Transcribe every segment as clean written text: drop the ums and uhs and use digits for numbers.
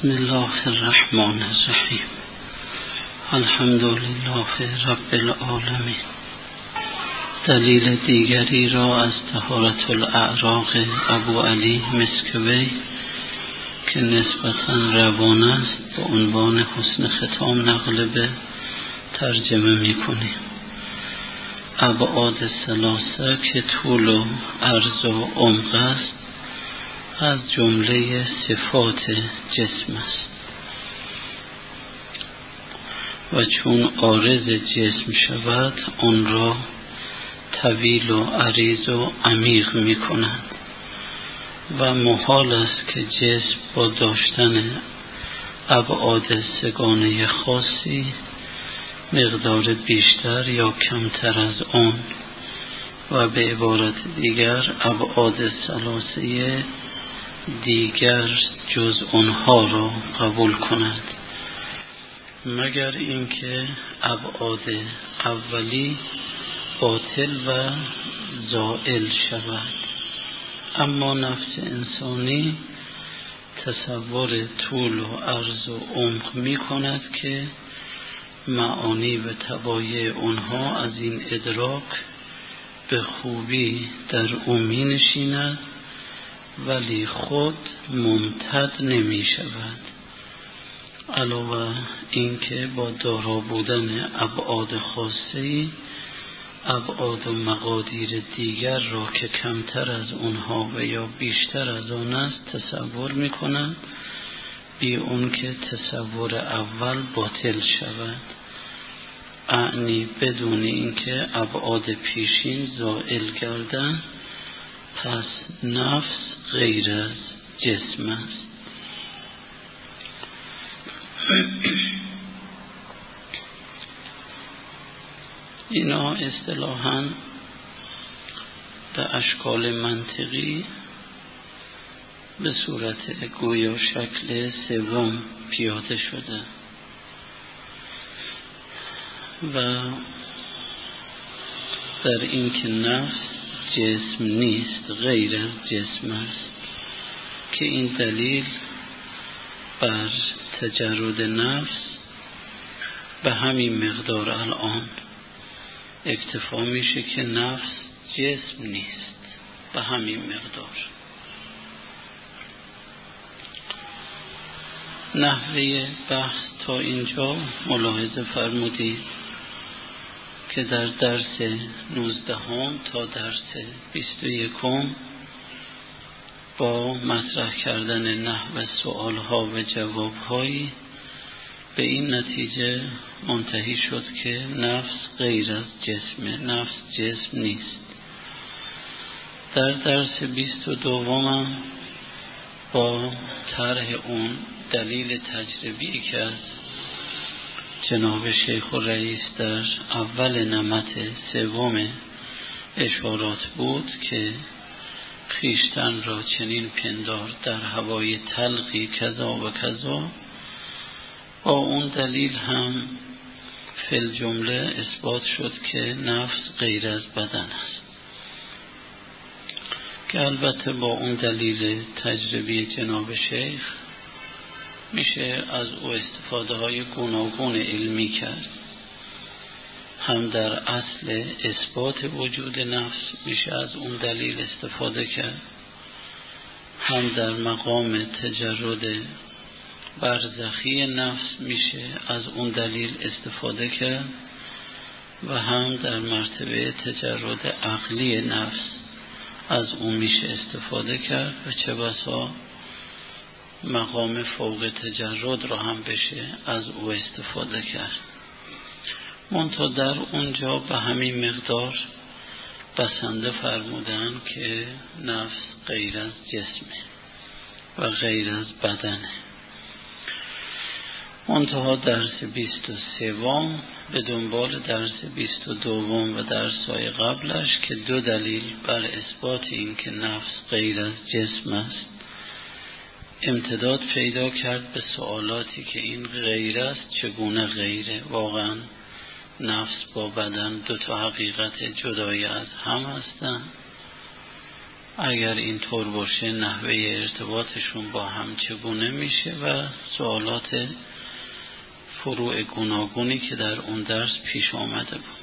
بسم الله الرحمن الرحیم. الحمد لله رب العالمین. دلیل دیگری را از طهارة الاعراق ابو علی مسکوی که نسبتاً روان است با عنوان حسن ختام نقل به ترجمه می کنیم. ابعاد ثلاثه که طول و عرض و عمق است از جمله صفات جسم است و چون عارض جسم شود آن را طویل و عریض و عمیق می کند و محال است که جسم با داشتن ابعاد سگانه خاصی مقدار بیشتر یا کمتر از آن و به عبارت دیگر ابعاد ثلاثه دیگر جز آنها را قبول کند، مگر اینکه ابعاد اولی باطل و زائل شود. اما نفس انسانی تصور طول و عرض و عمق می کند که معانی و طبایع آنها از این ادراک به خوبی در او می نشیند ولی خود ممتد نمی شود. علاوه اینکه با دارا بودن ابعاد خاصی ابعاد و مقادیر دیگر را که کمتر از اونها و یا بیشتر از آن است تصور می کند بی اون که تصور اول باطل شود، اعنی بدون اینکه ابعاد پیشین زائل گردن. پس نفس غیر از جسم است. اینا اصطلاحاً به اشکال منطقی به صورت گویا شکل سوم پیاده شده و در این که نفس جسم نیست غیر از جسم است که این دلیل بر تجرد نفس به همین مقدار الان اکتفا میشه که نفس جسم نیست، به همین مقدار. نحوه بحث تا اینجا ملاحظه فرمودید که در درس 19 تا درس 21 با مطرح کردن نحو سؤالها و جوابهایی به این نتیجه منتهی شد که نفس غیر از جسمه، نفس جسم نیست. در درس 22 با طرح اون دلیل تجربی که از جناب شیخ و رئیس در اول نمط سوم اشارات بود که خویشتن را چنین پندار در هوای تلقی کذا و کذا، با اون دلیل هم فی الجمله اثبات شد که نفس غیر از بدن است، که البته با اون دلیل تجربی جناب شیخ میشه از او استفاده های گوناگون علمی کرد. هم در اصل اثبات وجود نفس میشه از اون دلیل استفاده کرد، هم در مقام تجرد برزخی نفس میشه از اون دلیل استفاده کرد و هم در مرتبه تجرد عقلی نفس از اون میشه استفاده کرد و چه بسا مقام فوق تجرد را هم بشه از او استفاده کرد. منتها در اونجا به همین مقدار بسنده فرمودن که نفس غیر از جسمه و غیر از بدنه. منتها درس 23 به دنبال درس 22 و درس‌های قبلش که دو دلیل بر اثبات این که نفس غیر از جسم است امتداد پیدا کرد به سوالاتی که این غیر است چگونه غیره. واقعا نفس با بدن دو تا حقیقت جدای از هم هستند اگر این طور باشه نحوه ارتباطشون با هم چگونه میشه و سوالات فروع گوناگونی که در اون درس پیش آمده بود.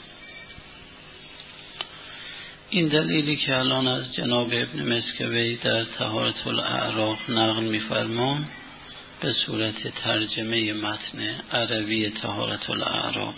این دلیلی که الان از جناب ابن مسکوی در طهارة الاعراق نقل می‌فرمان به صورت ترجمه متن عربی طهارة الاعراق،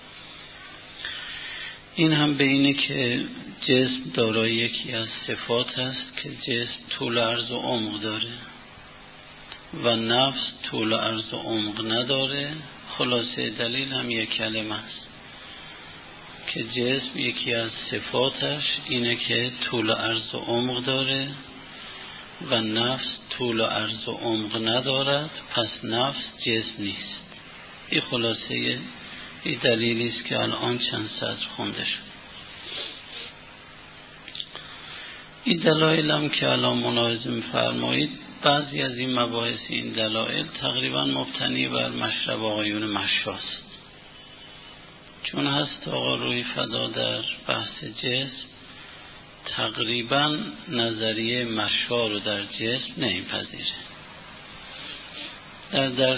این هم به اینه که جسم دارای یکی از صفات است که جسم طول عرض و عمق داره و نفس طول عرض و عمق نداره. خلاصه دلیل هم یک کلمه است که جسم یکی از صفاتش اینه که طول عرض و عمق داره و نفس طول عرض و عمق ندارد، پس نفس جسم نیست. این خلاصه این دلیلی است که الان چند سطر خونده شد. این دلایل هم که الان ملاحظه می‌فرمایید، بعضی از این مباحث این دلایل تقریبا مبتنی بر مشرب آقایون مشاست، چون هست آقا روی فدا در بحث جسم تقریبا نظریه مشا رو در جسم نمیپذیره. در درس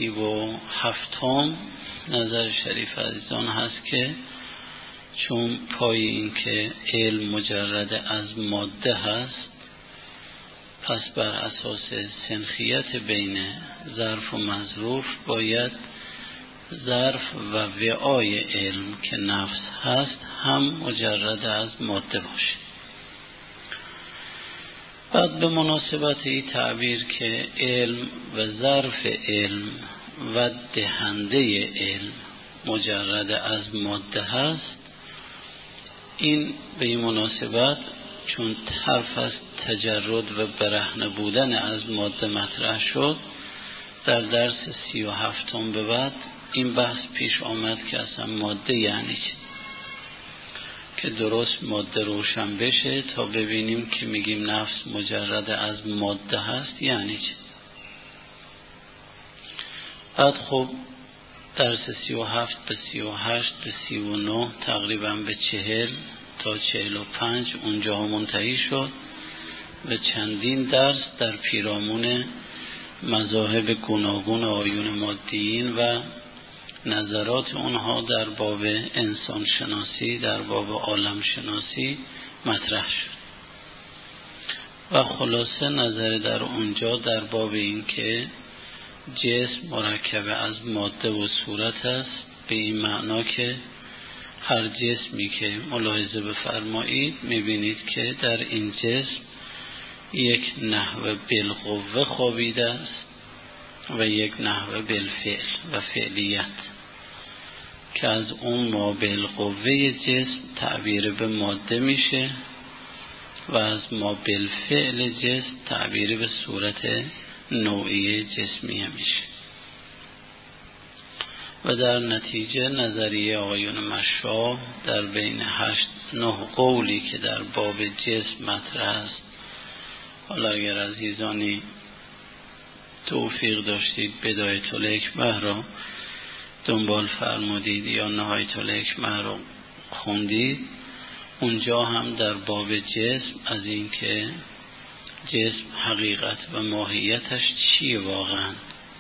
37 نظر شریف عزیزان هست که چون پای این که علم مجرد از ماده هست، پس بر اساس سنخیت بین ظرف و مظروف باید ظرف و وعای علم که نفس هست هم مجرد از ماده باشه. بعد به مناسبت این تعبیر که علم و ظرف علم و دهنده علم مجرد از ماده هست، این به این مناسبت چون حرف از تجرد و برهنه بودن از ماده مطرح شد، در درس 37 به بعد این بحث پیش آمد که اصلا ماده یعنی چی، که درست ماده روشن بشه تا ببینیم که میگیم نفس مجرد از ماده هست یعنی چی. بعد خب درس 37 به 38 به 39 تقریبا به 40 تا 45 اونجا منتهی شد و چندین درس در پیرامون مذاهب گوناگون آیون مادیین و نظرات اونها در باب انسان شناسی، در باب عالم شناسی مطرح شد و خلاصه نظر در اونجا در باب این که جسم مرکب از ماده و صورت است، به این معنا که هر جسمی که ملاحظه بفرمایید میبینید که در این جسم یک نحو بالقوه خوابیده است و یک نحو بالفعل و فعلیت، که از اون ما بالقوه جسم تعبیر به ماده میشه و از ما بالفعل جسم تعبیر به صورت نوعی جسمیه میشه و در نتیجه نظریه آقایون مشا در بین 8-9 قولی که در باب جسم مطرح است، حالا اگر عزیزانی توفیق داشتید بدایة الحکمه را دنبال فرمودید یا نهایة الحکمه را خوندید، اونجا هم در باب جسم از این که جسم حقیقت و ماهیتش چیه واقعا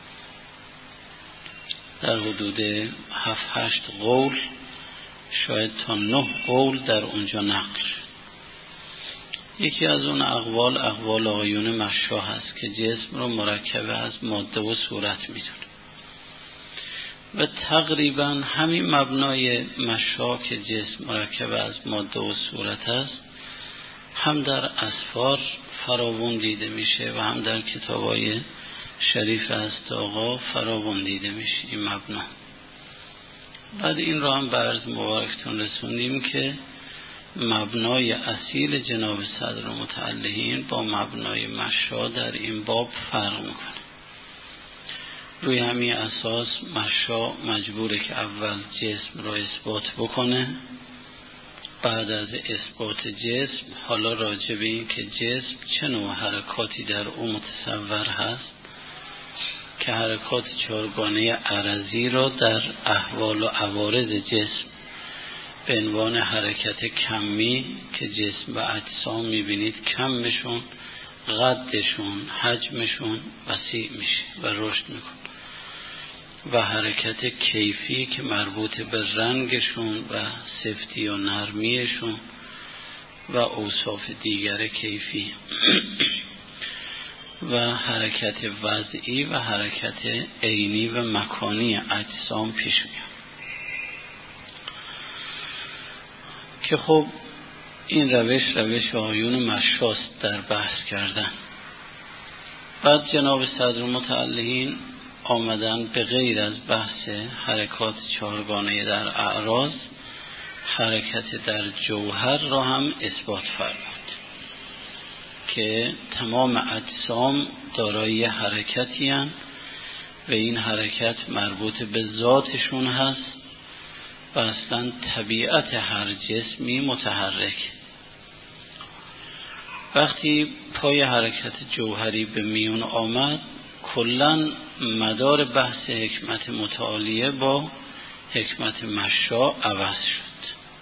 در حدود 7-8 قول، شاید تا 9 قول در اونجا نقل. یکی از اون اقوال آیون مشا هست که جسم رو مرکب از ماده و صورت میدونه و تقریبا همین مبنای مشا که جسم مرکب از ماده و صورت است هم در اسفار فراوان دیده میشه و هم در کتابای شریف است آقا فراوان دیده میشه این مبنا. بعد این را هم به عرض مبارکتون رسوندیم که مبنای اصیل جناب صدر متعلهین با مبنای مشا در این باب فرق میکنه. روی همین اساس مشا مجبوره که اول جسم را اثبات بکنه، بعد از اثبات جسم حالا راجع به این که جسم چه نوع حرکاتی در او متصور هست که حرکات چهارگانه عرضی را در احوال و عوارض جسم به عنوان حرکت کمی که جسم و اجسام میبینید کمشون، قدشون، حجمشون وسیع میشه و رشد میکنه، و حرکت کیفی که مربوط به رنگشون و سفتی و نرمیشون و اوصاف دیگر کیفی و حرکت وضعی و حرکت عینی و مکانی اجسام پیش میاد که خب این روش آیون مشاست در بحث کردن. بعد جناب صدرالمتعلقین آمدن به غیر از بحث حرکات چهارگانه در اعراض، حرکت در جوهر را هم اثبات فرمود که تمام اجسام دارای حرکتی هستند و این حرکت مربوط به ذاتشون هست و اصلا طبیعت هر جسمی متحرک. وقتی پای حرکت جوهری به میون آمد، کلن مدار بحث حکمت متعالیه با حکمت مشاء عوض شد.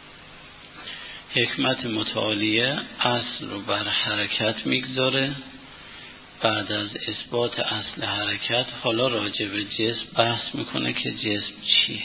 حکمت متعالیه اصل رو بر حرکت میگذاره، بعد از اثبات اصل حرکت حالا راجع به جسم بحث میکنه که جسم چیه.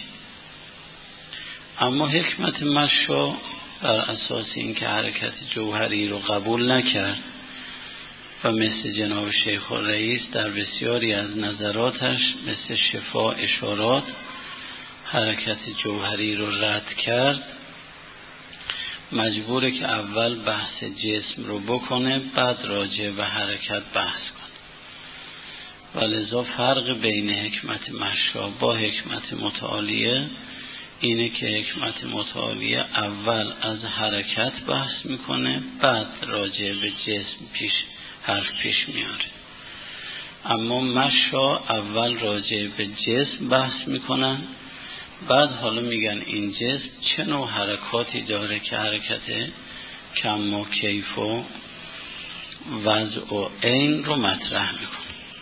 اما حکمت مشاء بر اساس اینکه حرکت جوهری رو قبول نکرد و مثل جناب شیخ الرئیس در بسیاری از نظراتش مثل شفا اشارات حرکت جوهری رو رد کرد، مجبوره که اول بحث جسم رو بکنه بعد راجع به حرکت بحث کنه. ولذا فرق بین حکمت مشاء با حکمت متعالیه اینه که حکمت متعالیه اول از حرکت بحث میکنه بعد راجع به جسم حرف پیش میاره. اما مشاء اول راجع به جسم بحث میکنن، بعد حالا میگن این جسم چه نوع حرکاتی داره که حرکت کم و کیف و وضع و عین رو مطرح میکنه.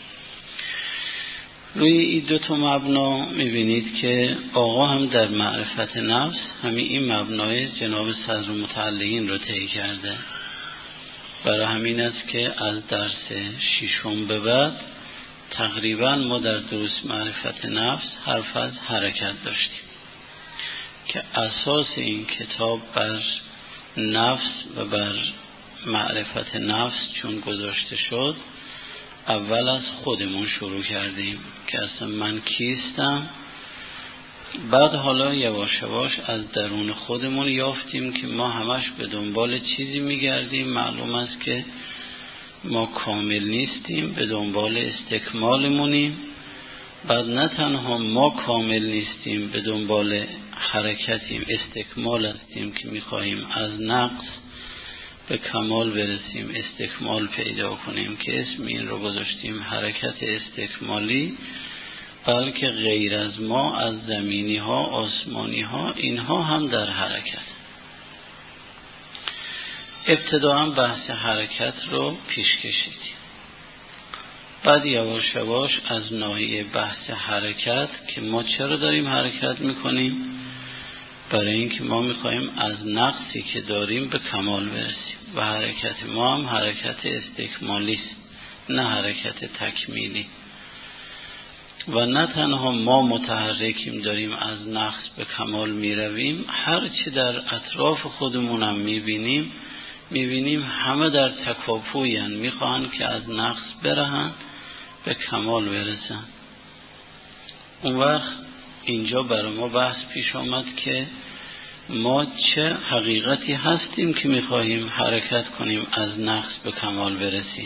روی این دو تا مبنا میبینید که آقا هم در معرفت نفس همین این مبنای جناب صدرالمتعلقین رو طی کرده. برای همین است که از درس ششم به بعد تقریبا ما در دروس معرفت نفس حرف از حرکت داشتیم که اساس این کتاب بر نفس و بر معرفت نفس چون گذاشته شد، اول از خودمون شروع کردیم که اصلا من کیستم، بعد حالا یواش یواش از درون خودمون یافتیم که ما همش به دنبال چیزی میگردیم، معلوم است که ما کامل نیستیم، به دنبال استکمالمونیم. بعد نه تنها ما کامل نیستیم، به دنبال حرکتیم، استکمال هستیم که میخواهیم از نقص به کمال برسیم، استکمال پیدا کنیم که اسم این رو گذاشتیم حرکت استکمالی. بلکه غیر از ما، از زمینی ها، آسمانی ها، اینها هم در حرکت. ابتداء بحث حرکت رو پیش کشیدیم، بعد یواش یواش از ناحیه بحث حرکت که ما چرا داریم حرکت میکنیم، برای اینکه ما میخوایم از نقصی که داریم به کمال برسیم و حرکت ما هم حرکت استکمالی است، نه حرکت تکمیلی. و نه تنها ما متحرکیم داریم از نقص به کمال میرویم، هر چی در اطراف خودمون هم میبینیم همه در تکاپوین، میخواهن که از نقص برهن به کمال برسن. اون وقت اینجا برای ما بحث پیش آمد که ما چه حقیقتی هستیم که میخواهیم حرکت کنیم از نقص به کمال برسیم.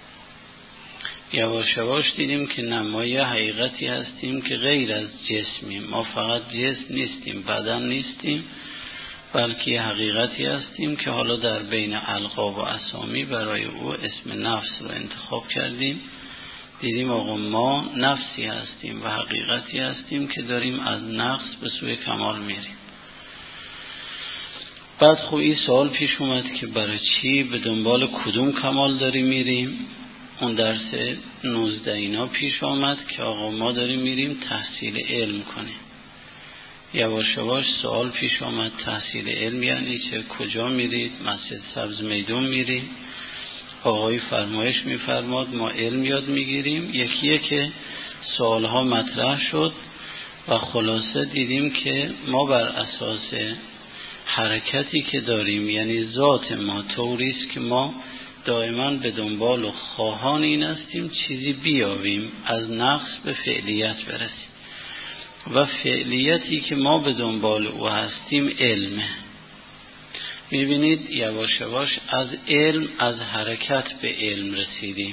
یواش یواش دیدیم که نه، ما یه حقیقتی هستیم که غیر از جسمیم، ما فقط جسم نیستیم، بدن نیستیم، بلکه یه حقیقتی هستیم که حالا در بین القاب و اسامی برای او اسم نفس رو انتخاب کردیم. دیدیم آقا ما نفسی هستیم و حقیقتی هستیم که داریم از نقص به سوی کمال میریم. بعد خب این سوال پیش اومد که برای چی، به دنبال کدوم کمال داریم میریم. اون درس 19 اینا پیش آمد که آقا ما داریم میریم تحصیل علم کنیم، یواش یواش سوال پیش آمد تحصیل علم یعنی چه، کجا میرید؟ مسجد سبز میدون میریم، آقای فرمایش میفرماد ما علم یاد میگیریم. یکی که سوالها مطرح شد و خلاصه دیدیم که ما بر اساس حرکتی که داریم، یعنی ذات ما طوریست که ما دائما به دنبال و خواهان این هستیم چیزی بیابیم، از نقص به فعلیت برسیم و فعلیتی که ما به دنبال او هستیم علمه. میبینید یواش یواش از علم، از حرکت به علم رسیدیم.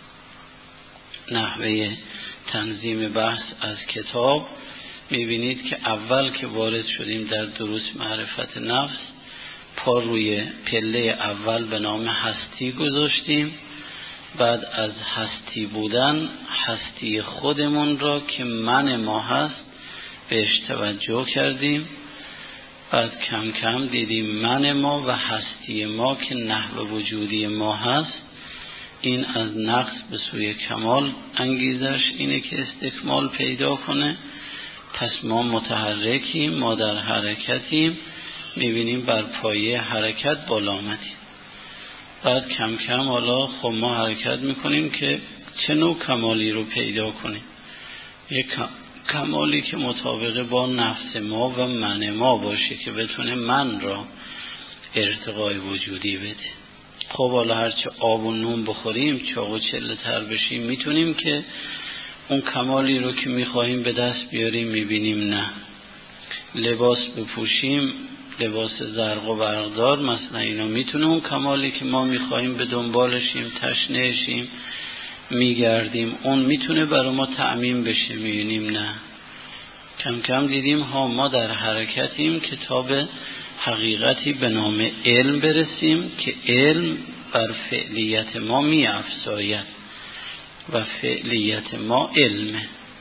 نحوه تنظیم بحث از کتاب میبینید که اول که وارد شدیم در دروس معرفت نفس، پا روی پله اول به نام هستی گذاشتیم، بعد از هستی بودن هستی خودمون را که من ما هست بهش توجه کردیم، بعد کم کم دیدیم من ما و هستی ما که نحو وجودی ما هست، این از نقص به سوی کمال انگیزش اینه که استکمال پیدا کنه. پس ما متحرکیم، ما در حرکتیم، میبینیم بر پایه حرکت بالا آمدیم. بعد کم کم حالا خب ما حرکت میکنیم که چه نوع کمالی رو پیدا کنیم، یک کمالی که مطابقه با نفس ما و من ما باشه که بتونه من را ارتقای وجودی بده. خب حالا هرچه آب و نون بخوریم، چاق و چله تر بشیم، میتونیم که اون کمالی رو که میخواهیم به دست بیاریم، میبینیم نه. لباس بپوشیم، لباس زرق و برقدار مثلا، اینا میتونه اون کمالی که ما میخواهیم به دنبالشیم، تشنهشیم، میگردیم، اون میتونه برای ما تأمین بشه، میبینیم نه. کم کم دیدیم ها ما در حرکتیم که تا به حقیقتی به نام علم برسیم که علم بر فعلیت ما میافزاید و فعلیت ما علمه.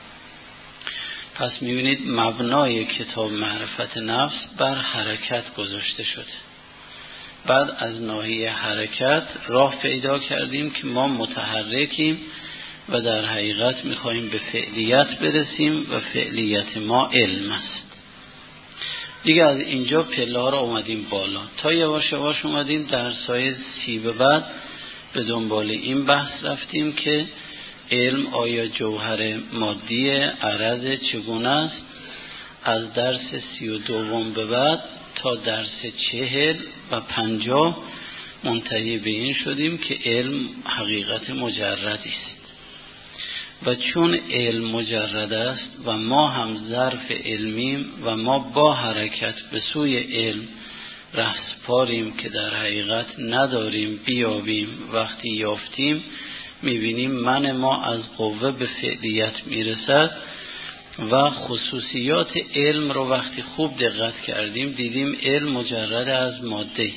پس میبینید مبنای کتاب معرفت نفس بر حرکت گذاشته شده. بعد از ناحیه حرکت راه پیدا کردیم که ما متحرکیم و در حقیقت میخواییم به فعلیت برسیم و فعلیت ما علم است. دیگه از اینجا پله ها را اومدیم بالا تا یواش یواش اومدیم درسای 30 به بعد به دنبال این بحث رفتیم که علم آیا جوهر مادی عرض چگونه است. از درس 32 به بعد تا درس 40 و 50 منتهی به این شدیم که علم حقیقت مجردی است و چون علم مجرد است و ما هم ظرف علمیم و ما با حرکت به سوی علم رهسپاریم که در حقیقت نداریم بیابیم، وقتی یافتیم میبینیم من ما از قوه به فعلیت میرسد و خصوصیات علم رو وقتی خوب دقت کردیم دیدیم علم مجرد از ماده.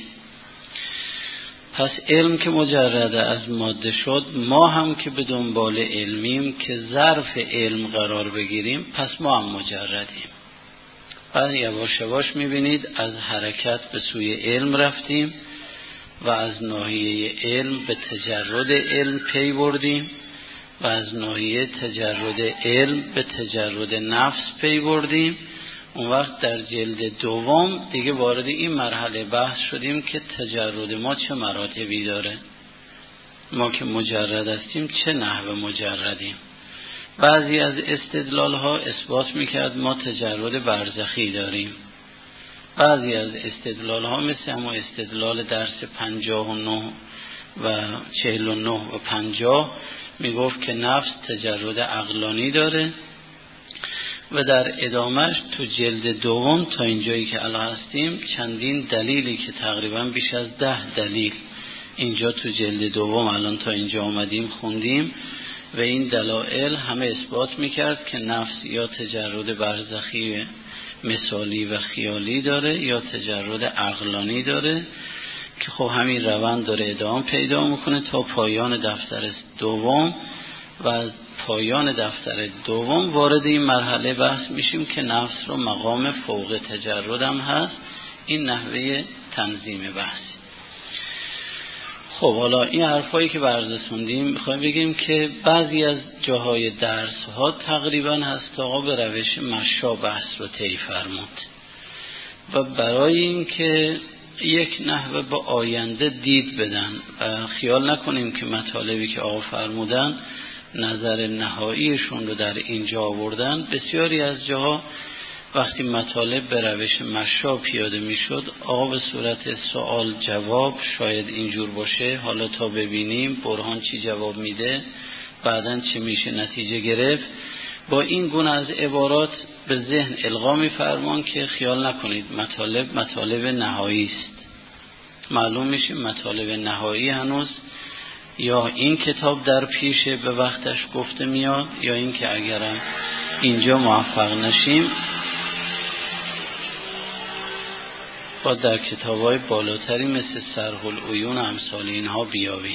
پس علم که مجرد از ماده شد، ما هم که به دنبال علمیم که ظرف علم قرار بگیریم، پس ما هم مجردیم. بعد یواش یواش میبینید از حرکت به سوی علم رفتیم و از ناحیه علم به تجرد علم پی بردیم و از ناحیه تجرد علم به تجرد نفس پی بردیم. اون وقت در جلد دوم دیگه وارد این مرحله بحث شدیم که تجرد ما چه مراتبی داره، ما که مجرد هستیم چه نحو مجردیم. بعضی از استدلال ها اثبات میکرد ما تجرد برزخی داریم، بعضی از استدلال ها مثل همون استدلال درس 59 و 49 و 50 میگفت که نفس تجرد عقلانی داره و در ادامهش تو جلد دوم تا اینجایی که الان هستیم چندین دلیلی که تقریبا بیش از 10 دلیل اینجا تو جلد دوم الان تا اینجا آمدیم خوندیم و این دلایل همه اثبات میکرد که نفس یا تجرد برزخی مثالی و خیالی داره یا تجرد عقلانی داره که خب همین روند داره ادامه پیدا میکنه تا پایان دفتر دوم و از پایان دفتر دوم وارد این مرحله بحث میشیم که نفس رو مقام فوق تجرد هم هست. این نحوه تنظیم بحث. خب حالا این حرفایی که بررسوندیم میخوایم بگیم که بعضی از جاهای درس ها تقریبا هست آقا به روش مشا بحث رو طی فرمود و برای این که یک نحوه با آینده دید بدن و خیال نکنیم که مطالبی که آقا فرمودن نظر نهاییشون رو در اینجا آوردن. بسیاری از جاها وقتی مطالب به روش مشا پیاده میشد آقا به صورت سوال جواب شاید اینجور باشه، حالا تا ببینیم برهان چی جواب میده بعدن چی میشه نتیجه گرفت، با این گونه از عبارات به ذهن القا میفرمان که خیال نکنید مطالب نهایی است. معلوم میشه مطالب نهایی هنوز یا این کتاب در پیشه به وقتش گفته میاد یا این که اگرم اینجا موفق نشیم با در کتاب‌های بالاتری مثل صرح العیون و امثال اینها بیابیم.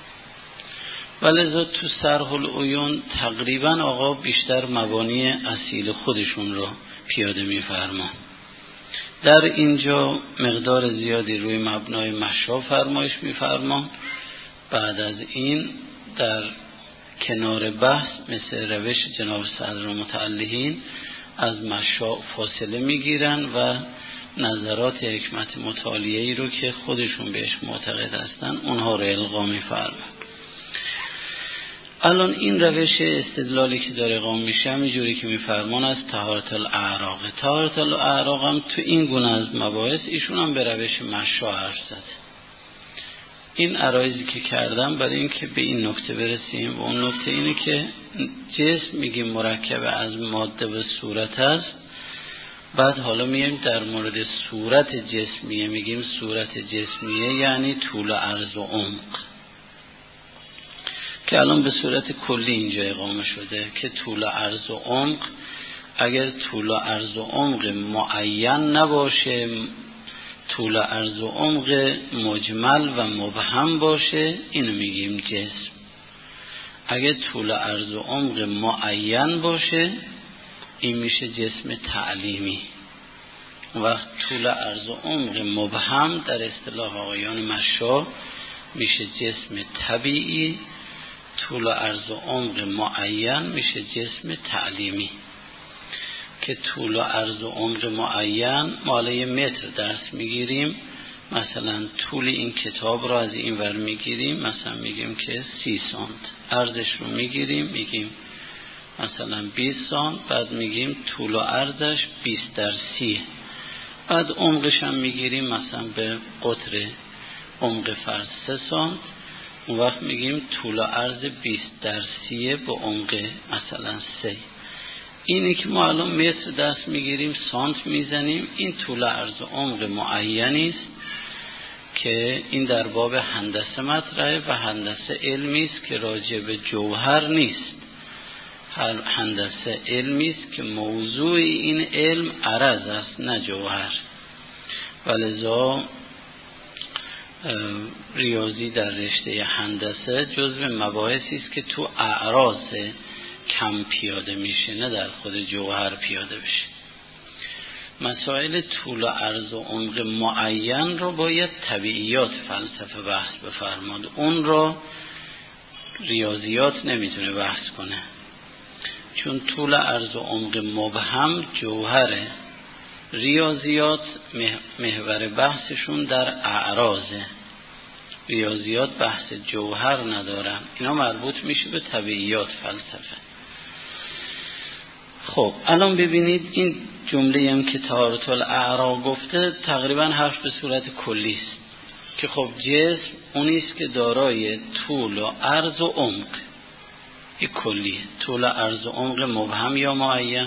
ولذا تو صرح العیون تقریبا آقا بیشتر مبانی اصیل خودشون رو پیاده می‌فرمان. در اینجا مقدار زیادی روی مبنای مشا فرمایش می‌فرمان. بعد از این در کنار بحث مثل روش جناب صدر متعلقین از مشا فاصله می‌گیرن و نظرات حکمت مطالعه‌ای رو که خودشون بهش معتقد هستن اونها رو القا می‌فرمان. الان این روش استدلالی که داره اقام میشه همینجوری که میفرمان از طهارت الاعراق. طهارت الاعراق هم تو این گونه از مباحث ایشون هم به روش مشا حرف زده. این عرایزی که کردم برای این که به این نکته برسیم و اون نکته اینه که جسم میگیم مرکب از ماده و صورت است. بعد حالا میگیم در مورد صورت جسمیه میگیم صورت جسمیه یعنی طول و عرض و عمق که الان به صورت کلی اینجا اقامه شده که طول و عرض و عمق اگر طول و عرض و عمق معین نباشه، طول و عرض و عمق مجمل و مبهم باشه اینو میگیم جسم. اگر طول و عرض و عمق معین باشه این میشه جسم تعلیمی. وقت طول و عرض و عمق مبهم در اصطلاح آقایان مشا میشه جسم طبیعی، طول و عرض و عمق معین میشه جسم تعلیمی. که طول و عرض و عمق معین ماله متر درس میگیریم، مثلا طول این کتاب رو از این ور میگیریم مثلا میگیم که 30 سانت، عرضش رو میگیریم میگیم مثلا 20 سانت، بعد میگیم طول و عرضش 20 در 30، بعد عمقش هم میگیریم مثلا به قطر عمق فرض 3 سانت، اون وقت میگیم طول و عرض 20 در 30 به عمق مثلا 3. اینی که ما الان متر دست میگیریم سانت میزنیم، این طول و عرض و عمق معینی است که این در باب هندسه مطرحه و هندسه علمی است که راجع به جوهر نیست. هندسه علمی است که موضوع این علم عرض است نه جوهر. ولذا ریاضی در رشته هندسه جزو مباحثی است که تو اعراض کم پیاده میشه نه در خود جوهر پیاده بشه. مسائل طول و عرض و عمق معین رو باید طبیعیات فلسفه بحث بفرماد، اون رو ریاضیات نمیتونه بحث کنه، چون طول عرض و عمق مبهم جوهره. ریاضیات محور بحثشون در اعراضه، ریاضیات بحث جوهر ندارن، اینا مربوط میشه به طبیعیات فلسفه. خب الان ببینید این جمله هم که طهارت الاعراق گفته تقریبا حرف به صورت کلی است که خب جسم اونیست که دارای طول و عرض و عمق، این کلیه. طول و عرض و عمق مبهم یا معین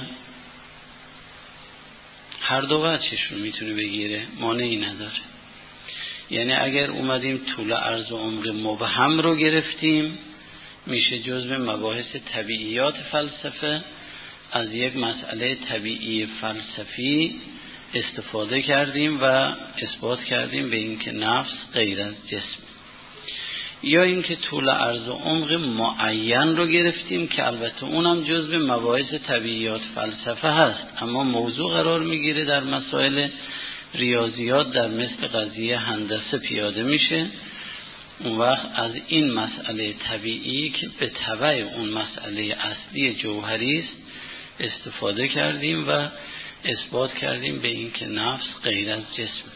هر دو وجهشون میتونه بگیره، مانعی نداره. یعنی اگر اومدیم طول و عرض و عمق مبهم رو گرفتیم میشه جزو مباحث طبیعیات فلسفه، از یک مسئله طبیعی فلسفی استفاده کردیم و اثبات کردیم به این که نفس غیر از جسم. یا اینکه طول عرض و عمق معین رو گرفتیم که البته اونم جزو مباحث طبیعیات فلسفه هست، اما موضوع قرار میگیره در مسائل ریاضیات در مثل قضیه هندسه پیاده میشه اون وقت از این مسئله طبیعی که به تبع اون مسئله اصلی جوهری است استفاده کردیم و اثبات کردیم به این که نفس غیر از جسم.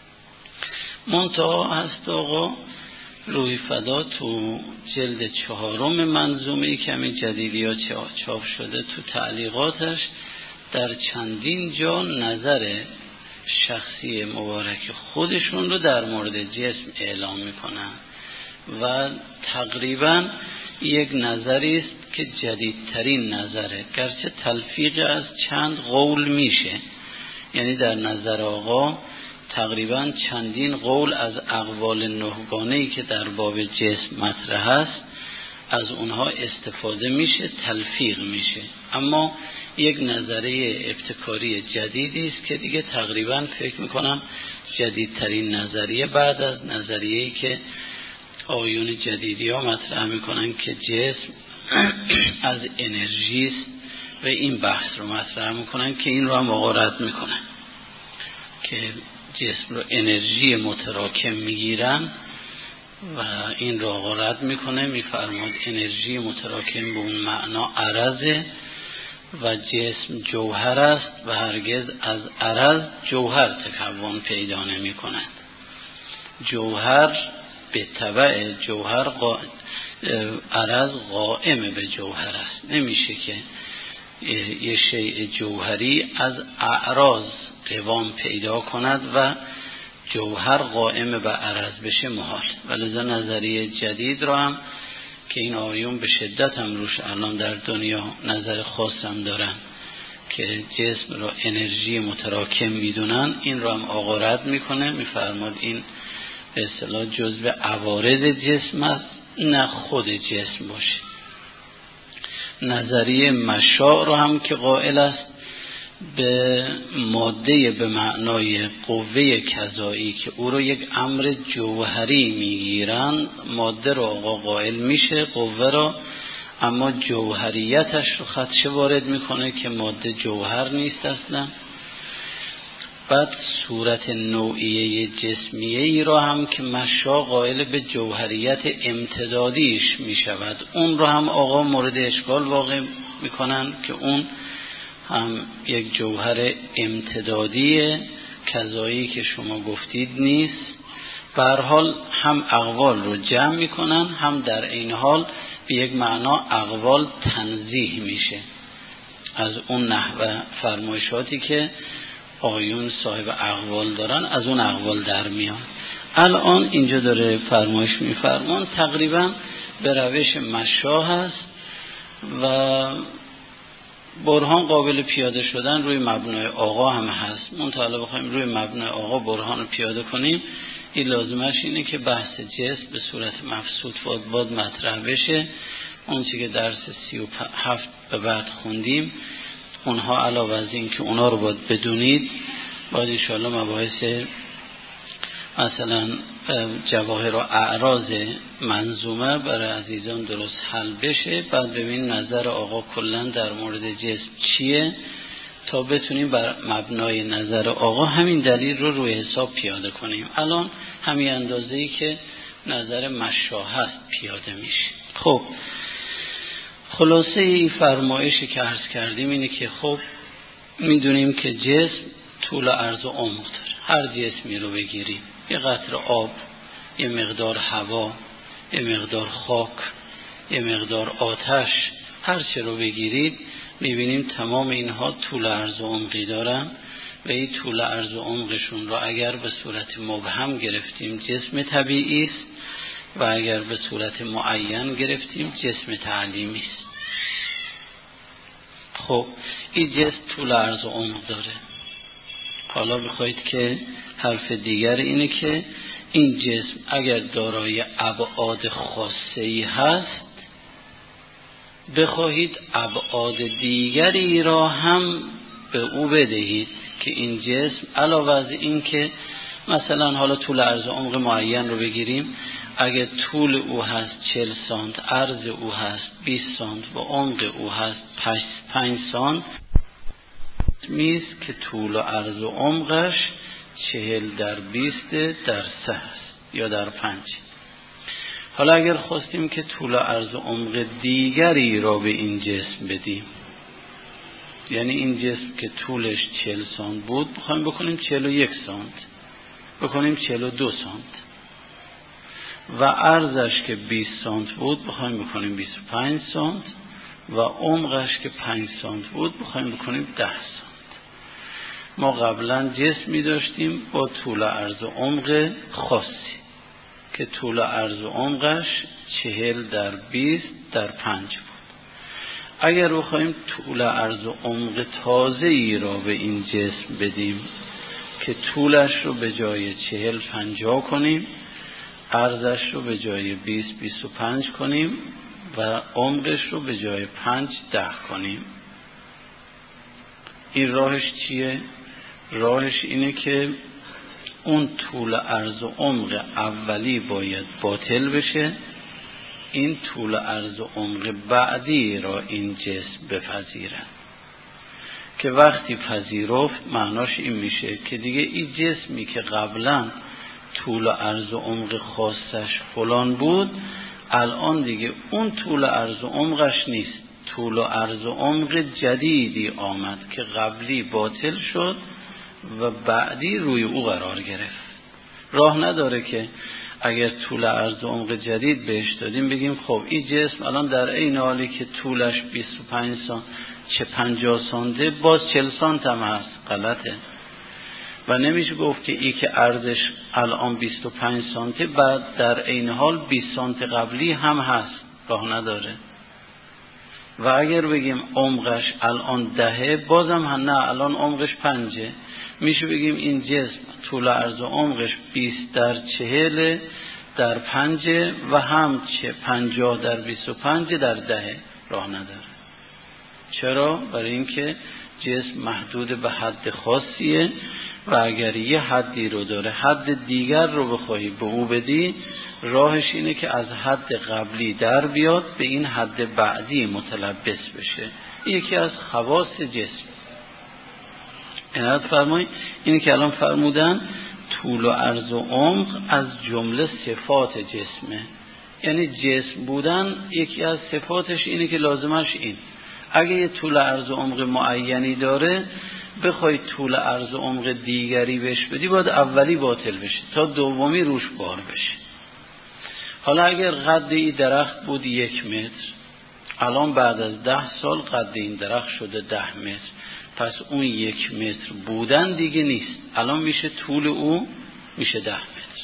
منتها هست آقا روح فدا تو جلد 4 منظومه کمی جدیدی ها چاپ شده، تو تعلیقاتش در چندین جا نظر شخصی مبارک خودشون رو در مورد جسم اعلام میکنن و تقریبا یک نظری است که جدیدترین نظره، گرچه تلفیق از چند قول میشه، یعنی در نظر آقا تقریبا چندین قول از اقوال نهگانه‌ای که در باب جسم مطرح است از اونها استفاده میشه، تلفیق میشه، اما یک نظریه ابتکاری جدیدی است که دیگه تقریبا فکر میکنم جدیدترین نظریه بعد از نظریه‌ای که آیون جدیدی ها مطرح میکنن که جسم از انرژی است و این بحث رو مطرح میکنن که این رو هم آقا رد میکنن که جسم رو انرژی متراکم میگیرن و این رو آقا رد میکنه، میفرماد انرژی متراکم به اون معنا عرضه و جسم جوهر است و هرگز از عرض جوهر تکون پیدا نمی کند. جوهر به تبع جوهر عرض قائم به جوهر است، نمیشه که یه شیء جوهری از اعراض قوام پیدا کند و جوهر قائم به عرض بشه محال. ولذا نظریه جدید رو هم که این آیون به شدت هم روش الان در دنیا نظر خاص هم دارن که جسم رو انرژی متراکم میدونن، این رو هم آقا رد میکنه، میفرماد این به اصطلاح جزء عوارض جسم است نه خود جسم باشه. نظریه مشاع رو هم که قائل است به ماده به معنای قوه کذایی که او رو یک امر جوهری میگیرن، ماده رو آقا قائل میشه قوه رو، اما جوهریتش رو خدشه وارد میکنه که ماده جوهر نیست اصلا. بعد صورت نوعیه جسمیه ای را هم که مشا قائل به جوهریت امتدادیش میشود، اون رو هم آقا مورد اشکال واقع میکنن که اون هم یک جوهر امتدادی کذایی که شما گفتید نیست. به هر حال هم اقوال رو جمع میکنن، هم در این حال به یک معنا اقوال تنزیه میشه از اون نحوه فرمایشاتی که آیون صاحب اقوال دارن، از اون اقوال در میان. الان اینجا داره فرمایش میفرمان تقریبا به روش مشا هست و برهان قابل پیاده شدن روی مبنای آقا هم هست. منطقه بخوایم روی مبنای آقا برهان رو پیاده کنیم، این لازمش اینه که بحث جسم به صورت مفسود باید مطرح بشه. اون چی که درس 37 به بعد خوندیم اونها علاوه از این که اونا رو باید بدونید، باید انشاءالله مباحث مثلا جواهر و اعراض منظومه برای عزیزان درست حل بشه. بعد ببین نظر آقا کلا در مورد جسم چیه تا بتونیم بر مبنای نظر آقا همین دلیل رو روی حساب پیاده کنیم. الان همین اندازه‌ای که نظر مشا هست پیاده میشه. خب خلاصه این فرمایشی که عرض کردیم اینه که خب میدونیم که جسم طول و عرض و عمق داره. هر جسمی رو بگیریم، یه قطره آب، یه مقدار هوا، یه مقدار خاک، یه مقدار آتش، هر چه رو بگیرید میبینیم تمام اینها طول عرض و عمقی دارن و این طول عرض و عمقشون رو اگر به صورت مبهم گرفتیم جسم طبیعی است و اگر به صورت معین گرفتیم جسم تعلیمی است. خب این جسم طول عرض و عمق داره. حالا بخواید که حرف دیگر اینه که این جسم اگر دارای ابعاد خاصه‌ای هست بخواهید ابعاد دیگری را هم به او بدهید که این جسم علاوه از این که مثلا حالا طول عرض و عمق معین رو بگیریم، اگر طول او هست 40 سانت، عرض او هست 20 سانت و عمق او هست 5 سانت، میز که طول و عرض و عمقش 40 در 20 در 3 هست یا در 5. حالا اگر خواستیم که طول و عرض و عمق دیگری را به این جسم بدیم، یعنی این جسم که طولش 40 سانت بود بخوایم بکنیم 41 سانت، بکنیم 42 سانت، و عرضش که 20 سانت بود بخوایم بکنیم 25 سانت، و عمقش که 5 سانت بود بخوایم بکنیم 10 سانت. ما قبلا جسمی داشتیم با طول عرض و عمق خاصی که طول عرض و عمقش 40 در 20 در 5 بود. اگر بخوایم طول عرض و عمق تازه‌ای را به این جسم بدیم که طولش رو به جای 40 50 کنیم، عرضش رو به جای 20 25 کنیم و عمقش رو به جای 5 10 کنیم، این راهش چیه؟ راهش اینه که اون طول عرض و عمق اولی باید باطل بشه، این طول عرض و عمق بعدی را این جسم بپذیرد، که وقتی پذیرفت معناش این میشه که دیگه این جسمی که قبلا طول و عرض و عمق خاصش فلان بود الان دیگه اون طول عرض و عمقش نیست، طول و عرض و عمق جدیدی آمد که قبلی باطل شد و بعدی روی او قرار گرفت. راه نداره که اگر طول عرض و عمق جدید بهش دادیم بگیم خب این جسم الان در این حالی که طولش 25 سانت چه 50 سانته باز 40 سانت هم هست، غلطه. و نمیشه گفت که ای که عرضش الان 25 سانته بعد در این حال 20 سانت قبلی هم هست، راه نداره. و اگر بگیم عمقش الان 10 بازم نه الان عمقش 5، میشه بگیم این جسم طول عرض و عمقش 20 در 40 در 5 و هم 50 در 25 در 10، راه نداره. چرا؟ برای اینکه جسم محدود به حد خاصیه و اگر یه حدی رو داره حد دیگر رو بخوای به او بدی راهش اینه که از حد قبلی در بیاد به این حد بعدی متلبس بشه. یکی از خواص جسم. عنایت فرمایید اینی که الان فرمودن طول و عرض و عمق از جمله صفات جسمه، یعنی جسم بودن یکی از صفاتش اینه که لازمش این اگه یه طول عرض و عمق معینی داره بخوای طول عرض و عمق دیگری بهش بدی باید اولی باطل بشه تا دومی روش بار بشه. حالا اگر قد این درخت بود 1 متر، الان بعد از 10 سال قد این درخت شده 10 متر، پس اون 1 متر بودن دیگه نیست، الان میشه طول او میشه 10 متر.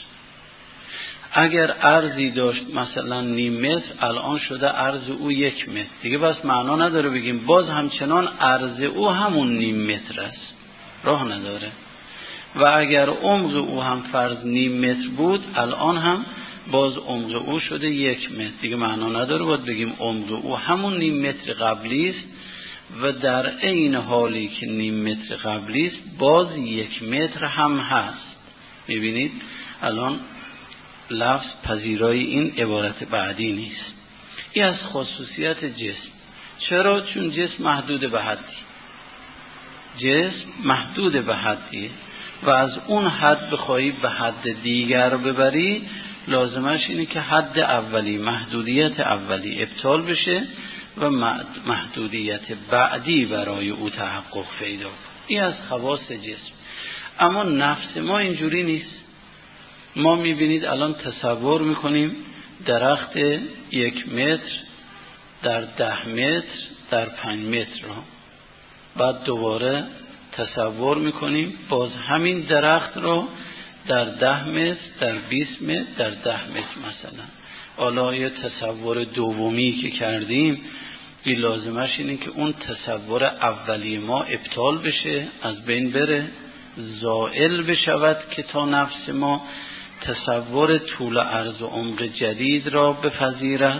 اگر عرضی داشت مثلا نیم متر الان شده عرض او 1 متر، دیگه بس معنا نداره بگیم باز همچنان عرض او همون نیم متر است، راه نداره. و اگر عمق او هم فرض نیم متر بود الان هم باز عمق او شده 1 متر، دیگه معنا نداره باید بگیم عمق او همون نیم متر قبلی است و در عین حالی که نیم متر قبلی است باز 1 متر هم هست. میبینید الان لفظ پذیرای این عبارت بعدی نیست. این از خصوصیت جسم. چرا؟ چون جسم محدود به حدی، جسم محدود به حدی و از اون حد بخوایی به حد دیگر ببری لازمش اینه که حد اولی محدودیت اولی ابطال بشه و محدودیت بعدی برای او تحقق پیدا کنه. این از خواص جسم. اما نفس ما اینجوری نیست. ما میبینید الان تصور میکنیم درخت 1 متر در 10 متر در 5 متر رو، بعد دوباره تصور میکنیم باز همین درخت رو در 10 متر در 20 متر در 10 متر مثلا. حالا یه تصور دومی که کردیم این لازمش اینه که اون تصور اولی ما ابطال بشه، از بین بره، زائل بشود که تا نفس ما تصور طول عرض و عمق جدید را بپذیرد.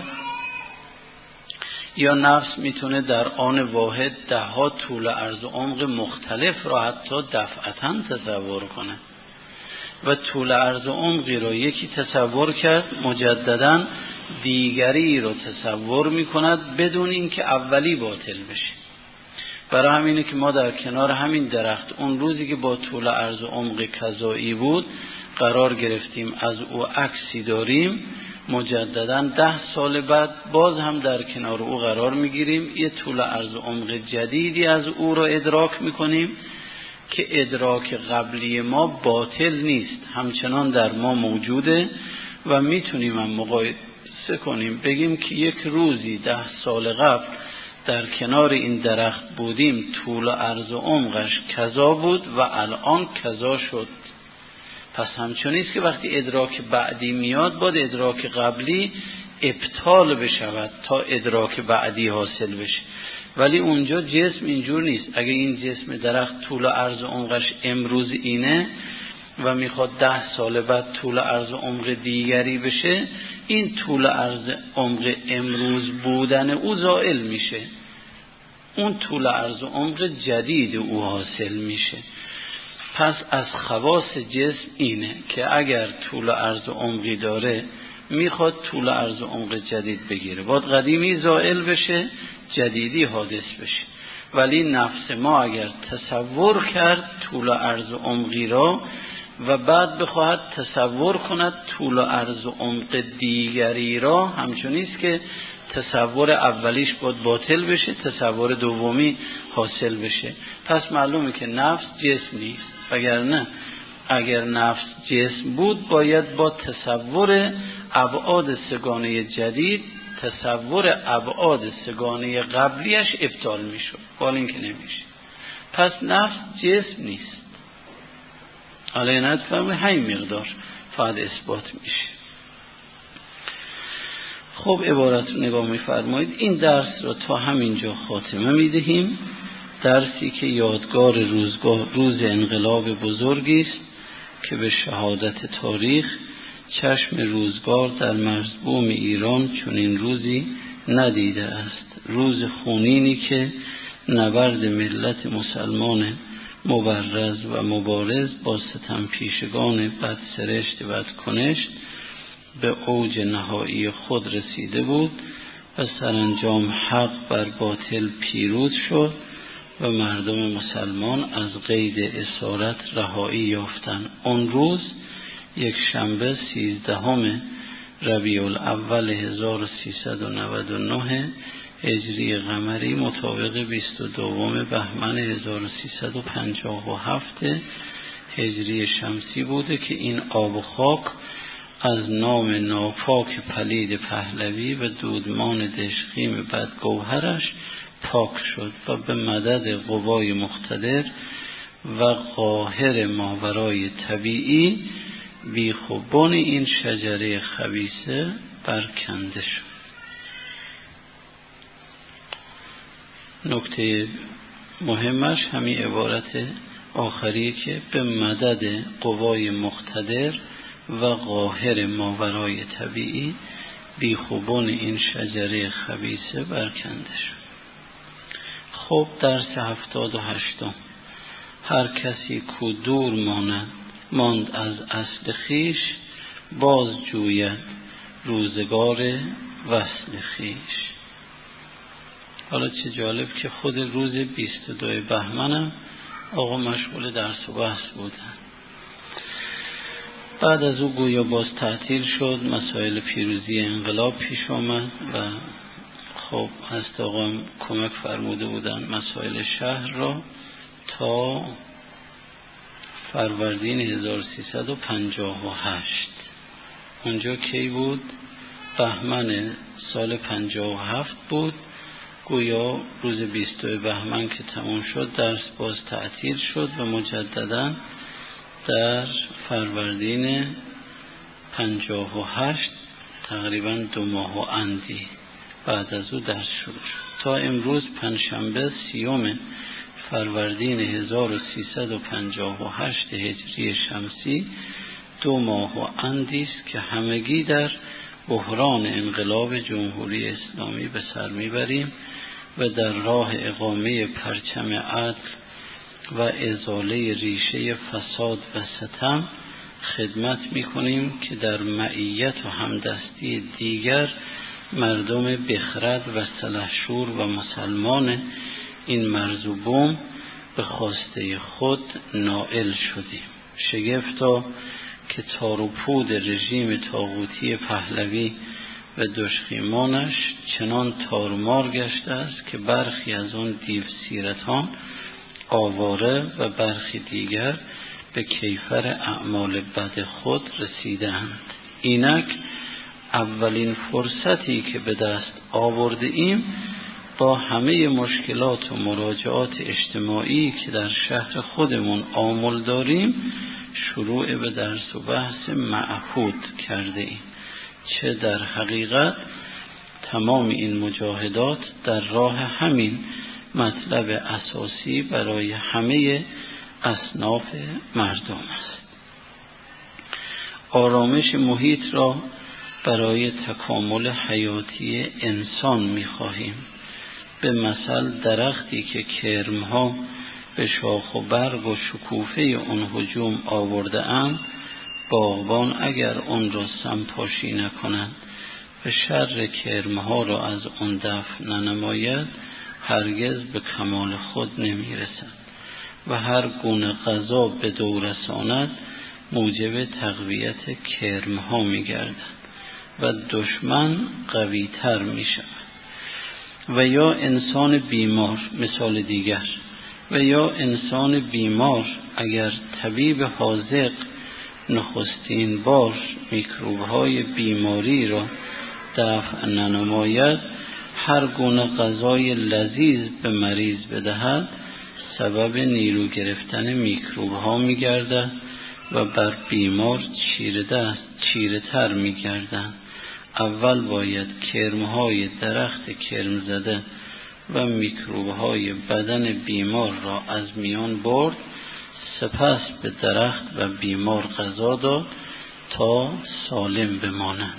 یا نفس میتونه در آن واحد 10 طول عرض و عمق مختلف را حتی دفعتاً تصور کنه و طول عرض و عمقی را یکی تصور کرد مجدداً دیگری را تصور میکند بدون اینکه اولی باطل بشه. برای همینه که ما در کنار همین درخت اون روزی که با طول عرض و عمق کذایی بود قرار گرفتیم، از او عکسی داریم مجددا 10 سال بعد باز هم در کنار او قرار میگیریم، یه طول عرض و عمق جدیدی از او را ادراک میکنیم که ادراک قبلی ما باطل نیست، همچنان در ما موجوده و میتونیم هم مقایسه کنیم، بگیم که یک روزی 10 سال قبل در کنار این درخت بودیم، طول عرض و عمقش کذا بود و الان کذا شد. پس همچنین است که وقتی ادراک بعدی میاد باید ادراک قبلی ابطال بشود تا ادراک بعدی حاصل بشه. ولی اونجا جسم اینجور نیست. اگه این جسم درخت طول و عرض و عمقش امروز اینه و میخواد 10 سال بعد طول و عرض و عمق دیگری بشه، این طول و عرض عمق امروز بودن او زائل میشه، اون طول و عرض و عمق جدید او حاصل میشه. پس از خواص جسم اینه که اگر طول و عرض و عمقی داره میخواد طول و عرض و عمق جدید بگیره، باید قدیمی زائل بشه جدیدی حادث بشه. ولی نفس ما اگر تصور کرد طول و عرض و عمقی را و بعد بخواهد تصور کند طول و عرض و عمق دیگری را، همچنین است که تصور اولیش باید باطل بشه، تصور دومی حاصل بشه. پس معلومه که نفس جسم نیست، وگرنه اگر نفس جسم بود باید با تصور ابعاد سگانه جدید تصور ابعاد سگانه قبلیش ابطال میشد، حال این که نمیشه. پس نفس جسم نیست. حالا نتفهمه همین مقدار فقط اثبات میشه. خب عبارت رو نگاه میفرمایید. این درس رو تا همینجا خاتمه میدهیم. درسی که یادگار روز انقلاب بزرگی است که به شهادت تاریخ چشم روزگار در مرزبوم ایران چنین روزی ندیده است. روز خونینی که نبرد ملت مسلمان مبرز و مبارز با ستم پیشگان بدسرشت و بدکنشت به اوج نهایی خود رسیده بود و سرانجام حق بر باطل پیروز شد و مردم مسلمان از قید اسارت رهایی یافتند. آن روز یک شنبه 13 ربیع الاول 1399 هجری قمری مطابق 22 بهمن 1357 هجری شمسی بوده که این آب و خاک از نام ناپاک پلید پهلوی و دودمان دشخیم بدگوهرش پاک شد و به مدد قوای مقتدر و قاهر ماورای طبیعی بیخوبان این شجره خبیثه برکنده شد. نکته مهمش همین عبارت آخری که به مدد قوای مقتدر و قاهر ماورای طبیعی بیخوبان این شجره خبیثه برکنده شد. خب درس 78. هر کسی کو دور ماند از اصل خیش، باز جوید روزگار وصل خیش. حالا چه جالب که خود روز 22 بهمنم آقا مشغول درس و بحث بودن. بعد از او گویا باز تعطیل شد، مسائل پیروزی انقلاب پیش آمد و خب هست آقا کمک فرموده بودن مسائل شهر را تا فروردین 1358. اونجا کی بود؟ بهمن سال 57 بود. گویا روز 22 بهمن که تمام شد درس باز تعطیل شد و مجددا در فروردین 58 تقریبا 2 ماه و اندی بعد از او درس شروع شد تا امروز پنجشنبه 30 فروردین 1358 هجری شمسی 2 ماه و اندی است که همگی در بحران انقلاب جمهوری اسلامی به سر میبریم و در راه اقامه پرچم عدل و ازاله ریشه فساد و ستم خدمت میکنیم که در معیت و همدستی دیگر مردم بخرد و سلحشور و مسلمان این مرز و بوم به خواسته خود نائل شدیم. شگفتا که تار و پود رژیم طاغوتی پهلوی و دشخیمانش چنان تارمار گشته است که برخی از آن دیو سیرتان آواره و برخی دیگر به کیفر اعمال بد خود رسیدند. اینک اولین فرصتی که به دست آورده ایم با همه مشکلات و مراجعات اجتماعی که در شهر خودمون آمل داریم شروع به درس و بحث معهود کرده ایم. چه در حقیقت تمام این مجاهدات در راه همین مطلب اساسی برای همه اصناف مردم است. آرامش محیط را برای تکامل حیاتی انسان می‌خواهیم. به مثل درختی که کرم‌ها به شاخ و برگ و شکوفه اون هجوم آورده اند، باغبان اگر اون را سمپاشی نکنند و شر کرم‌ها را از اون دفع ننماید هرگز به کمال خود نمی‌رسد و هر گونه غذا به دو رساند موجب تقویت کرم‌ها می‌گردد و دشمن قوی‌تر می‌شود. و یا انسان بیمار، مثال دیگر، و یا انسان بیمار اگر طبیب حاذق نخستین بار میکروب‌های بیماری را دفع ننماید، هر گونه غذای لذیذ به مریض بدهد سبب نیرو گرفتن میکروب‌ها می‌گردد و بر بیمار چیره تر می‌گردند. اول باید کرم‌های درخت کرم زده و میکروب‌های بدن بیمار را از میان برد، سپس به درخت و بیمار غذا داد تا سالم بمانند.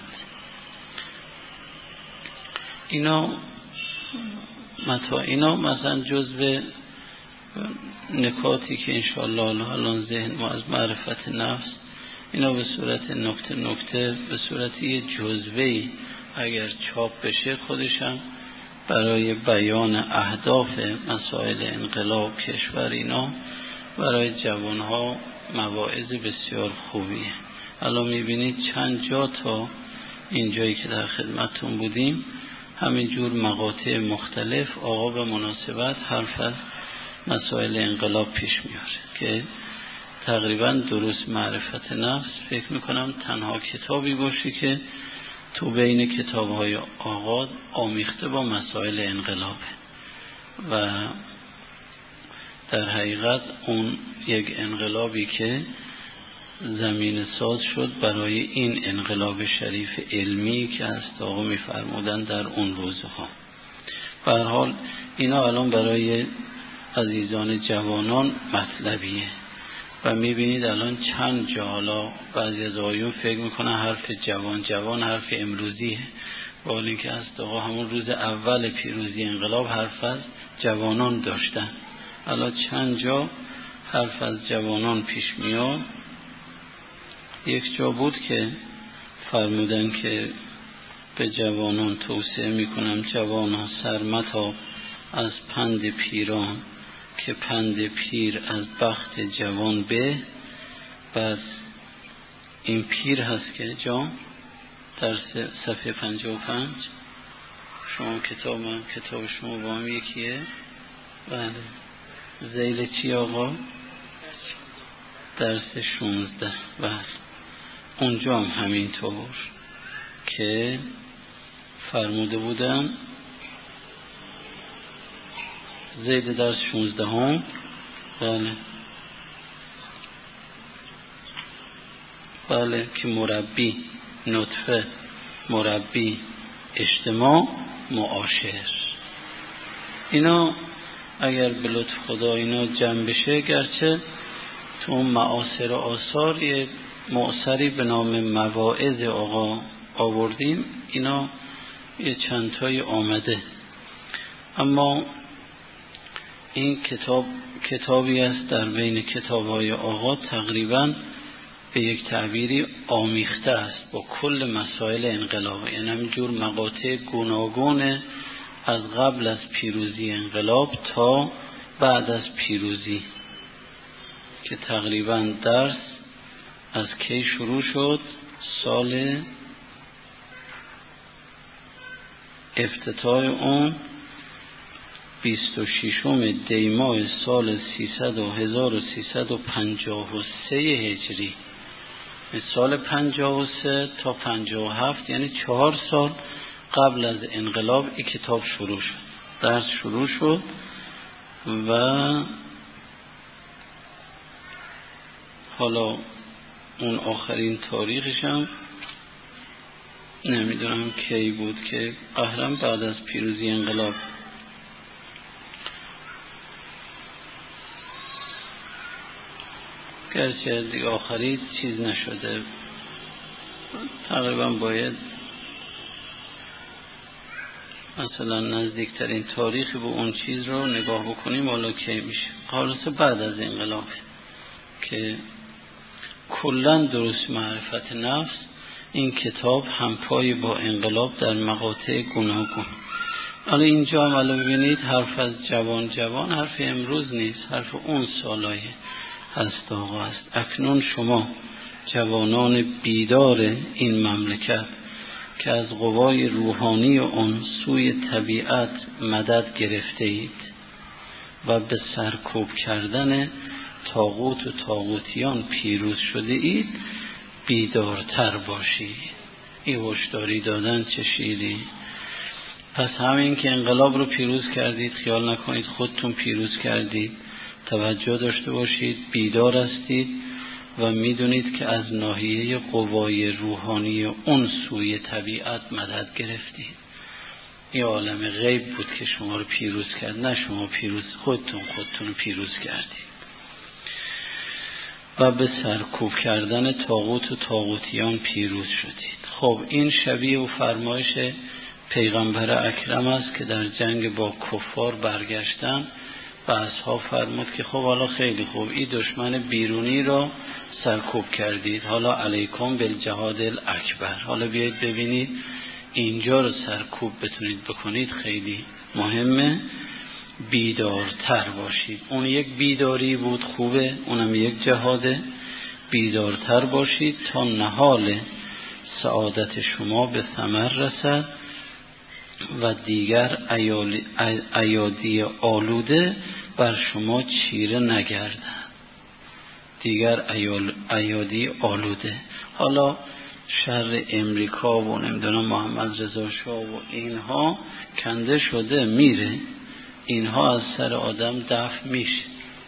اینا مثلا جزء نکاتی که انشاءالله الان ذهن ما از معرفت نفس، اینا به صورت نکته به صورت یه جزوه‌ای اگر چاپ بشه خودشم برای بیان اهداف مسائل انقلاب کشور اینا برای جوانها مواعظ بسیار خوبیه. الان میبینید چند جا تا این جایی که در خدمتتون بودیم همینجور مقاطع مختلف آقا به مناسبت حرف از مسائل انقلاب پیش میاره که تقریبا درست معرفت نفس فکر میکنم تنها کتابی باشه که تو بین کتاب‌های آقا آمیخته با مسائل انقلابه و در حقیقت اون یک انقلابی که زمین ساز شد برای این انقلاب شریف علمی که از آقا میفرمودن در اون روزها. به هر حال اینا الان برای عزیزان جوانان مطلبیه و میبینید الان چند جا، حالا بعضی از آقایون فکر میکنن حرف جوان حرف امروزیه، با حالی که از آقا همون روز اول پیروزی انقلاب حرف از جوانان داشتن. الان چند جا حرف از جوانان پیش میاد. یک جا بود که فرمودن که به جوانان توصیه میکنم جوانان سرمتا از پند پیران که پند پیر از بخت جوان به. بعد این پیر هست که جام در صفحه 55 شما کتاب شما با هم یکیه. بله ذیل چی آقا؟ درس 16. بله اونجا هم همینطور که فرموده بودم ذیل درس 16 هم. بله که مربی نطفه، مربی اجتماع، معاشر. اینا اگر به لطف خدا اینا جمع بشه، گرچه تو معاصر آثار یه معاصری به نام مواعظ آقا آوردیم، اینا یه چند تایی آمده، اما این کتابی است در بین کتاب‌های آقا تقریباً به یک تعبیری آمیخته است با کل مسائل انقلاب، یعنی همینجور مقاطع گوناگون از قبل از پیروزی انقلاب تا بعد از پیروزی که تقریباً درس از کی شروع شد؟ سال افتتاح اون 26 دی ماه سال 1353 هجری. سال 53 تا 57 یعنی 4 سال قبل از انقلاب این کتاب شروع شد، درس شروع شد و حالا اون آخرین تاریخش هم نمیدونم کی بود که قهرم بعد از پیروزی انقلاب گرچه دیگه آخری چیز نشده، تقریبا باید مثلا نزدیکترین تاریخی به اون چیز رو نگاه بکنیم حالا کی میشه. خلاصه بعد از انقلاب که کلا دروس معرفت نفس این کتاب همپای با انقلاب در مقاطع گوناگون. حالا اینجا هم ببینید حرف از جوان حرف امروز نیست، حرف اون سالایه هست آقا است. اکنون شما جوانان بیدار این مملکت که از قوای روحانی اون سوی طبیعت مدد گرفته اید و به سرکوب کردن طاغوت و طاغوتیان پیروز شده اید، بیدارتر باشید. این هشداری دادن چه شیری. پس همین که انقلاب رو پیروز کردید خیال نکنید خودتون پیروز کردید، توجه داشته باشید، بیدار هستید و میدونید که از ناحیه قوای روحانی اون سوی طبیعت مدد گرفتید. این عالم غیب بود که شما رو پیروز کرد، نه شما خودتون رو پیروز کردید و به سرکوب کردن طاغوت و طاغوتیان پیروز شدید. خب این شبیه و فرمایش پیغمبر اکرم است که در جنگ با کفار برگشتن و اصحاب فرمود که خب حالا خیلی خوب این دشمن بیرونی را سرکوب کردید، حالا علیکم بالجهاد الاکبر، حالا بیایید ببینید اینجا رو سرکوب بتونید بکنید. خیلی مهمه بیدارتر باشید. اون یک بیداری بود خوبه، اونم یک جهاده. بیدارتر باشید تا نهال سعادت شما به ثمر رسد و دیگر ایادی آلوده بر شما چیره نگردن. دیگر ایادی آلوده، حالا شر امریکا و نمیدونم محمد رضا شاه و اینها کنده شده میره، اینها از سر آدم دفع میشه،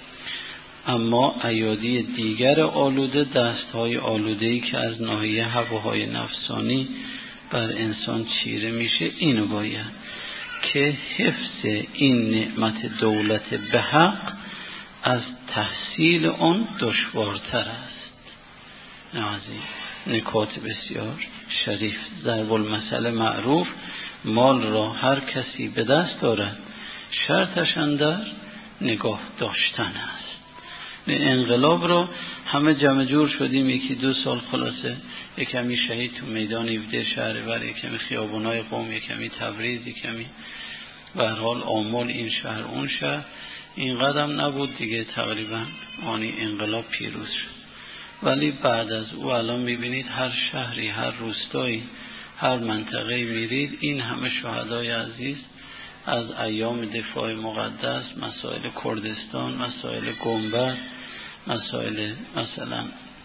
اما ایادی دیگر آلوده، دستهای آلوده‌ای که از ناحیه هواهای نفسانی بر انسان چیره میشه، اینو باید که حفظ این نعمت دولت به حق از تحصیل آن دشوارتر است. نازی نکات بسیار شریف. ضرب المثل معروف مال را هر کسی به دست دارد، شرطش اندر نگاه داشتن است. انقلاب را همه جمع جور شدیم، یکی 2 سال خلاصه یکمی شهید تو میدان 17 شهریور، یکمی خیابونای قم، یکمی تبریز، یکمی به هر حال آمل، این شهر اون شهر. این قدم نبود دیگه، تقریبا آنی انقلاب پیروز شد. ولی بعد از او الان میبینید هر شهری، هر روستایی، هر منطقه میرید این همه شهدای عزیز از ایام دفاع مقدس، مسائل کردستان، مسائل گنبد، مسائل مثلا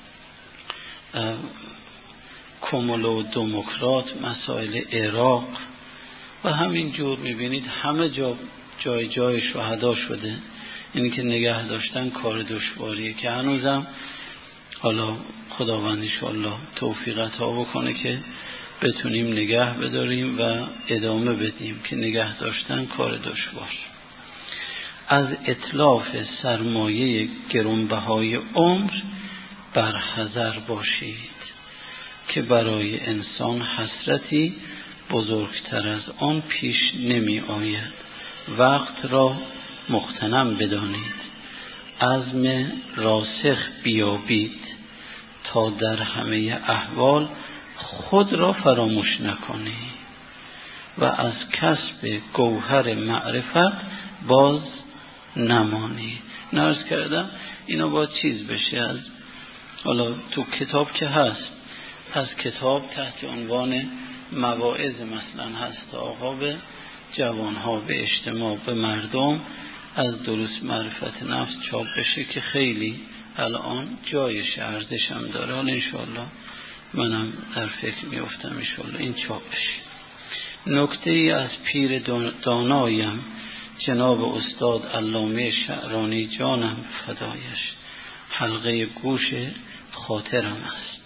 کمولو دموکرات، مسائل عراق و همین جور میبینید همه جای شهدا شده. اینی که نگه داشتن کار دشواریه که هنوزم حالا خداوند انشاءالله توفیقت ها بکنه که بتونیم نگه بداریم و ادامه بدیم، که نگه داشتن کار دشوار. از اتلاف سرمایه گرانبهای عمر برحذر باشید که برای انسان حسرتی بزرگتر از آن پیش نمی آید. وقت را مغتنم بدانید، عزم راسخ بیابید تا در همه احوال خود را فراموش نکنید و از کسب گوهر معرفت باز نمانید. نرس کردم اینا با چیز بشه، از حالا تو کتاب که هست، از کتاب تحت عنوان مواعظ مثلا هست، آقا به جوانها، به اجتماع، به مردم از دروس معرفت نفس چاپ بشه که خیلی الان جایش ارزش هم داره. حالا انشاءالله منم در فکر میافتم انشاءالله این چاپ بشه. نکته ای از پیر دانایم جناب استاد علامه شعرانی جانم فدایش، حلقه گوش خاطرم است.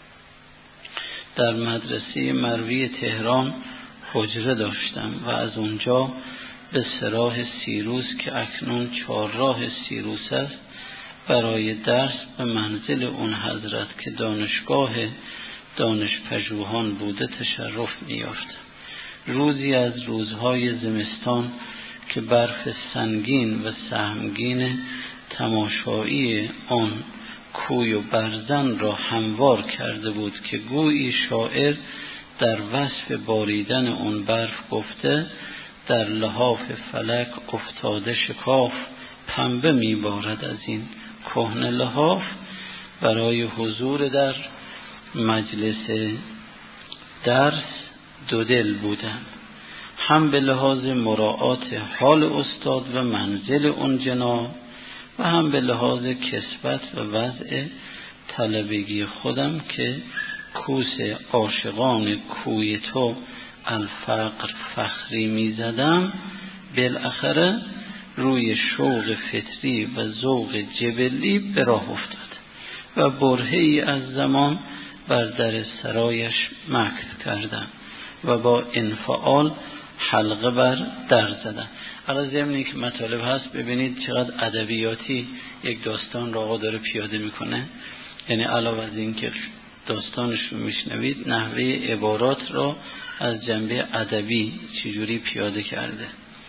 در مدرسه مروی تهران حجره داشتم و از اونجا به سراح سیروس که اکنون چهارراه سیروس است برای درس به منزل اون حضرت که دانشگاه دانشپژوهان بوده تشرف می‌یافتم. روزی از روزهای زمستان که برف سنگین و سهمگین تماشایی آن کوی و برزن را هموار کرده بود که گویی شاعر در وصف باریدن اون برف گفته در لحاف فلک افتاده شکاف، پنبه میبارد از این کهنه لحاف. برای حضور در مجلس درس دو دل بودم، هم به لحاظ مراعات حال استاد و منزل اون جناب و هم به لحاظ کسبت و وضع طلبگی خودم که کوس عاشقان کوی تو الفقر فخری می زدم. بالاخره روی شوق فطری و ذوق جبلی به راه افتاد و برهه‌ای از زمان بر در سرایش مکث کردم و با انفعال حلقه بر در زدم. حالا ضمنی که مطالب هست ببینید چقدر ادبیاتی یک داستان را آقا داره پیاده میکنه. یعنی علاوه از این که داستانش رو میشنوید نحوه عبارات را از جنبه ادبی چجوری پیاده کرده.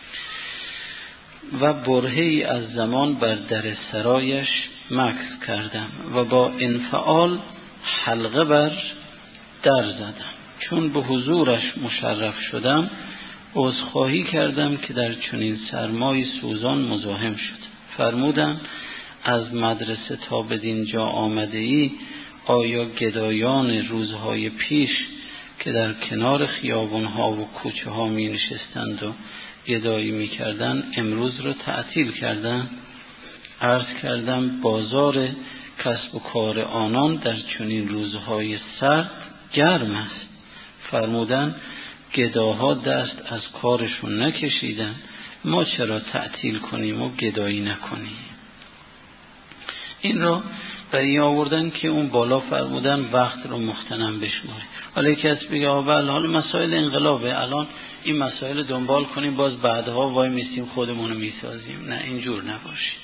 و برهه‌ای از زمان بر در سرایش مکث کردم و با انفعال حلقه بر در زدم. چون به حضورش مشرف شدم عذرخواهی کردم که در چنین سرمای سوزان مزاحم شد. فرمودند از مدرسه تا بدین جا آمده ای، آیا گدایان روزهای پیش که در کنار خیابانها و کوچه ها می نشستند و گدایی می کردند امروز رو تعطیل کردند؟ عرض کردم بازار کسب و کار آنان در چنین روزهای سرد گرم است. فرمودند گداها دست از کارشون نکشیدن، ما چرا تعطیل کنیم و گدایی نکنیم؟ این را برای آوردن که اون بالا فرمودن وقت رو مغتنم بشماری. حالا یکی از بگه حالا مسائل انقلابه، الان این مسائل دنبال کنیم باز بعدها وای میستیم خودمونو میسازیم. نه اینجور نباشه.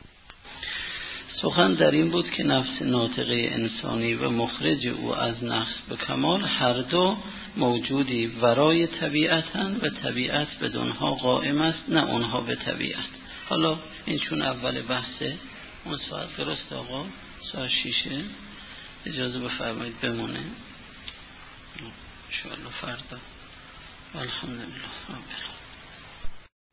سخن در این بود که نفس ناطقه انسانی و مخرج او از نقص به کمال هر دو موجودی ورای طبیعتن و طبیعت بدونها قائم است، نه اونها به طبیعت. حالا این چون اول بحثه اون ساعت درست آقا ساعت 6 اجازه بفرمایید بمونه انشاءالله فردا. الحمدلله.